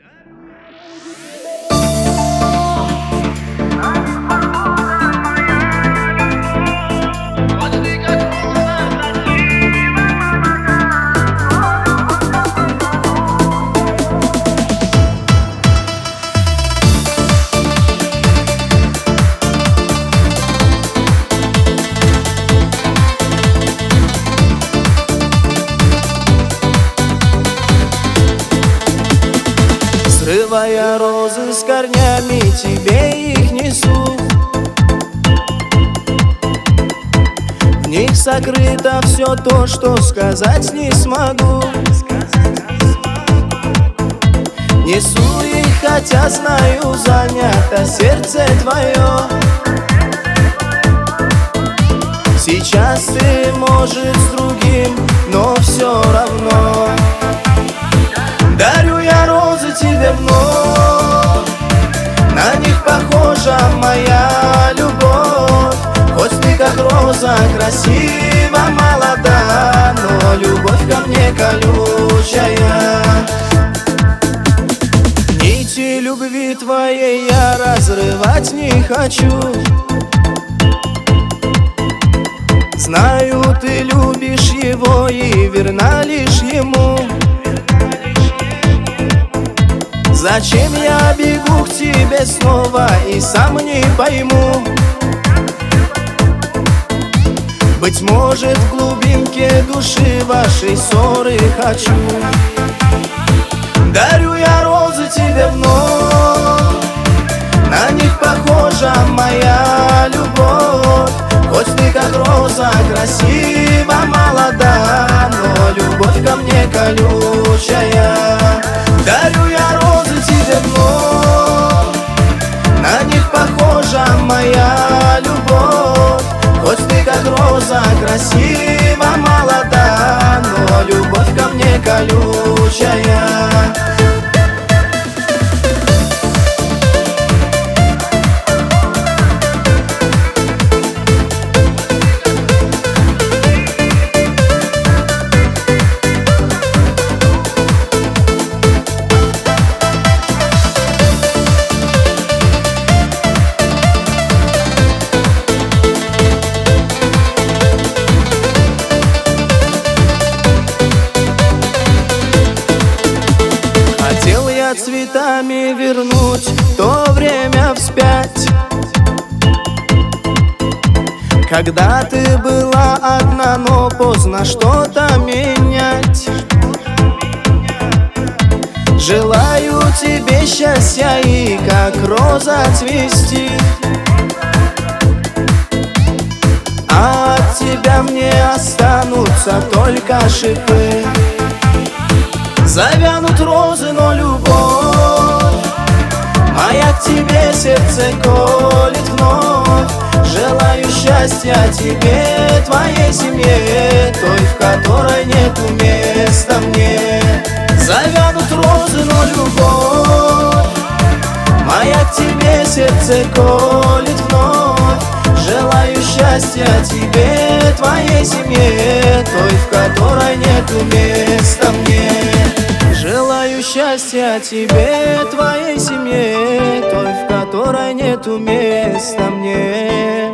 Срывая розы с корнями, тебе их несу. В них сокрыто все то, что сказать не смогу. Несу их, хотя знаю, занято сердце твое. Сейчас ты, может, с другим, но все равно дарю я розы тебе вновь. На них похожа моя любовь. Хоть ты как роза, красива, молода, но любовь ко мне колючая. Нити любви твоей я разрывать не хочу. Знаю, ты любишь его и верна лишь ему. Зачем я бегу к тебе снова и сам не пойму? Быть может, в глубинке души вашей ссоры хочу. Дарю я розы тебе вновь. На них похожа моя любовь. Хоть ты как роза, красива, молода, но любовь ко мне колючая. Дарю я розы тебе вновь. На них похожа моя любовь. Хоть ты как роза, красива, молода, но любовь ко мне колючая. Цветами вернуть то время вспять, когда ты была одна, но поздно что-то менять. Желаю тебе счастья и как роза цвести, а от тебя мне останутся только шипы. Завянут розы, но любовь моя к тебе сердце колет вновь. Желаю счастья тебе, твоей семье, той, в которой нету места мне. Завянут розы, но любовь моя к тебе сердце колет вновь. Желаю счастья тебе, твоей семье, той, в которой нету места мне. Желаю счастья тебе, твоей семье, той, в которой нету места мне.